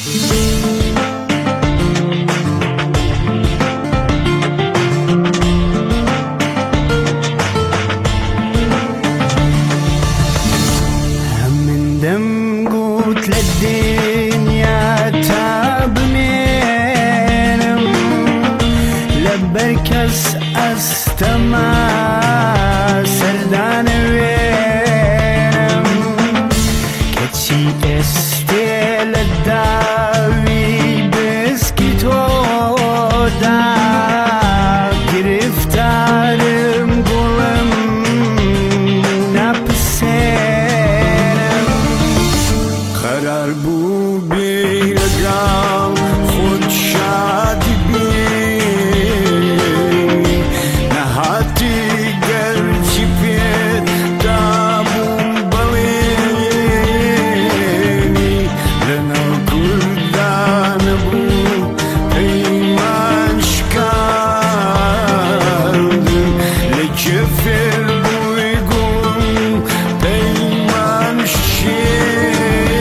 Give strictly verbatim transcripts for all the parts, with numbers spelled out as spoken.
للدنيا تعب منم لبركز استمع سردان وينم كتشي استيل الداوي بسكتو دا گرفتارم گلم نپسنم قرار بو بیرگم خود شادی بی نهاتی گرچی پید دامون بلینی لنا کردان بو پیمان شکاند لکفر بوی گم پیمان شید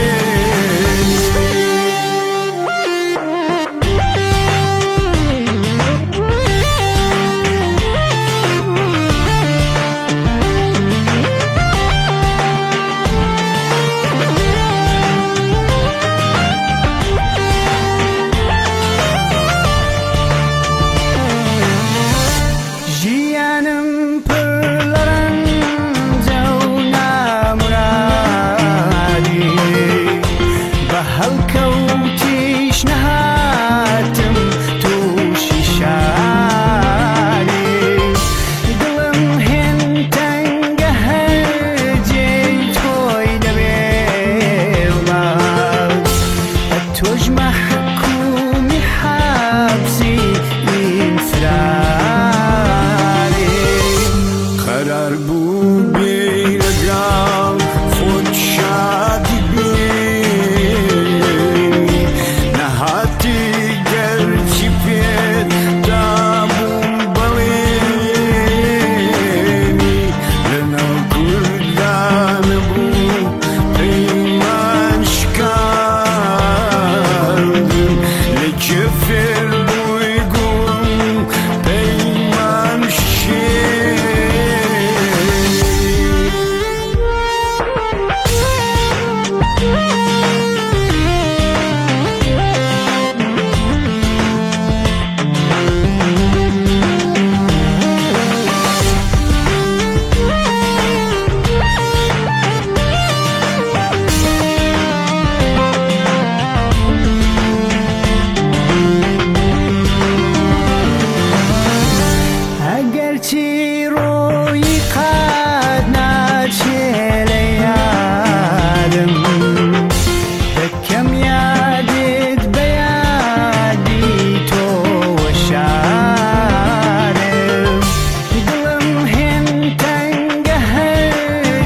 قرار بو بیرگم خود شادی بی نهاتی گرچی پید دامون بلینی لنا کردان بو پیمان شکاند لکفر بوی گم پیمان شید اگرچه روی قد نچله یادم دکم یادت بیادی تو و شادم دلم هن تنگه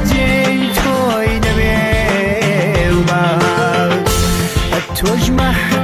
هرجی توی دبیل باز اتوج